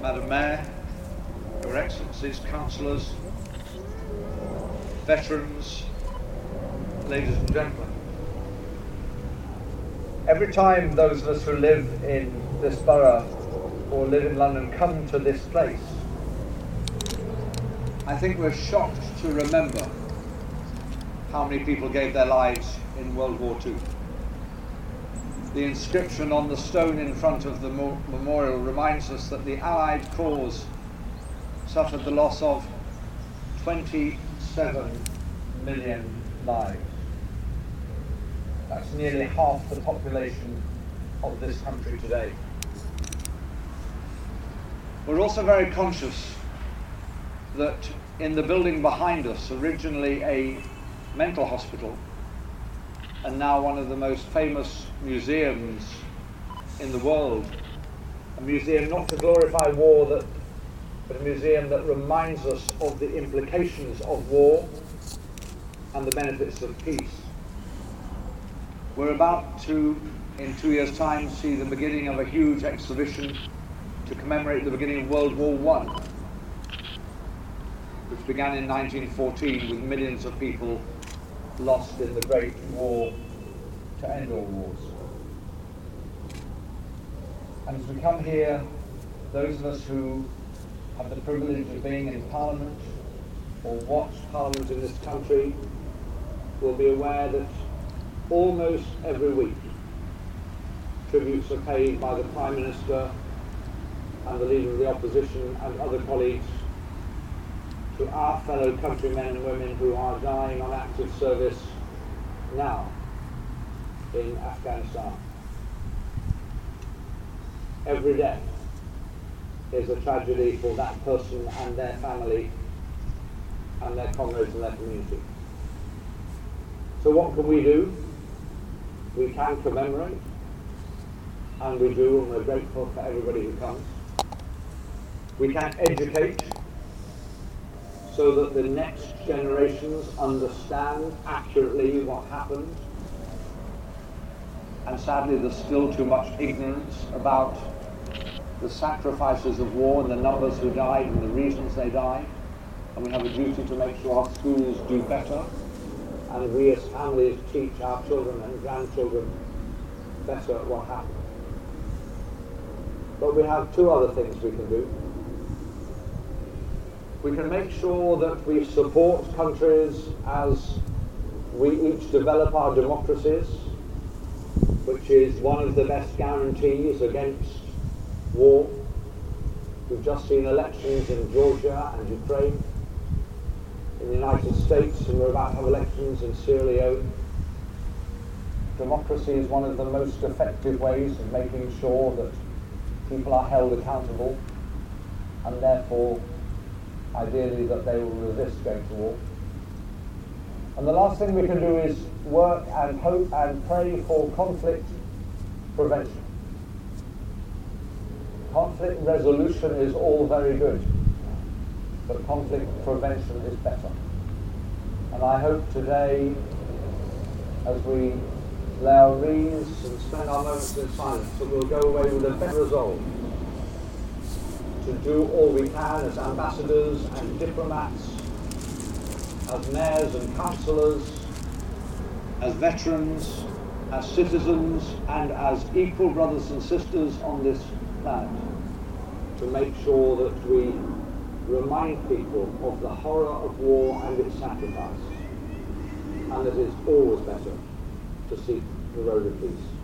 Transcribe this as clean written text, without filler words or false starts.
Madam Mayor, Your Excellencies, councillors, veterans, ladies and gentlemen. Every time those of us who live in this borough or live in London come to this place, I think we're shocked to remember how many people gave their lives in World War II. The inscription on the stone in front of the memorial reminds us that the Allied cause suffered the loss of 27 million lives. That's nearly half the population of this country today. We're also very conscious that in the building behind us, originally a mental hospital, and now one of the most famous museums in the world, a museum not to glorify war, but a museum that reminds us of the implications of war and the benefits of peace. We're about to, in 2 years' time, see the beginning of a huge exhibition to commemorate the beginning of World War I, which began in 1914 with millions of people lost in the Great War to end all wars. And as we come here, those of us who have the privilege of being in Parliament or watch Parliament in this country will be aware that almost every week tributes are paid by the Prime Minister and the Leader of the Opposition and other colleagues to our fellow countrymen and women who are dying on active service now in Afghanistan. Every death is a tragedy for that person and their family and their comrades and their community. So what can we do? We can commemorate, and we do, and we're grateful for everybody who comes. We can educate so that the next generations understand accurately what happened. And sadly, there's still too much ignorance about the sacrifices of war and the numbers who died and the reasons they died. And we have a duty to make sure our schools do better, and we as families teach our children and grandchildren better what happened. But we have two other things we can do. We can make sure that we support countries as we each develop our democracies, which is one of the best guarantees against war. We've just seen elections in Georgia and Ukraine, in the United States, and we're about to have elections in Sierra Leone. Democracy is one of the most effective ways of making sure that people are held accountable, and therefore ideally that they will resist going to war. And the last thing we can do is work and hope and pray for conflict prevention. Conflict resolution is all very good, but conflict prevention is better. And I hope today, as we lay our wreaths and spend our moments in silence, that we'll go away with a better resolve to do all we can as ambassadors and diplomats, as mayors and councillors, as veterans, as citizens, and as equal brothers and sisters on this planet, to make sure that we remind people of the horror of war and its sacrifice, and that it's always better to seek the road of peace.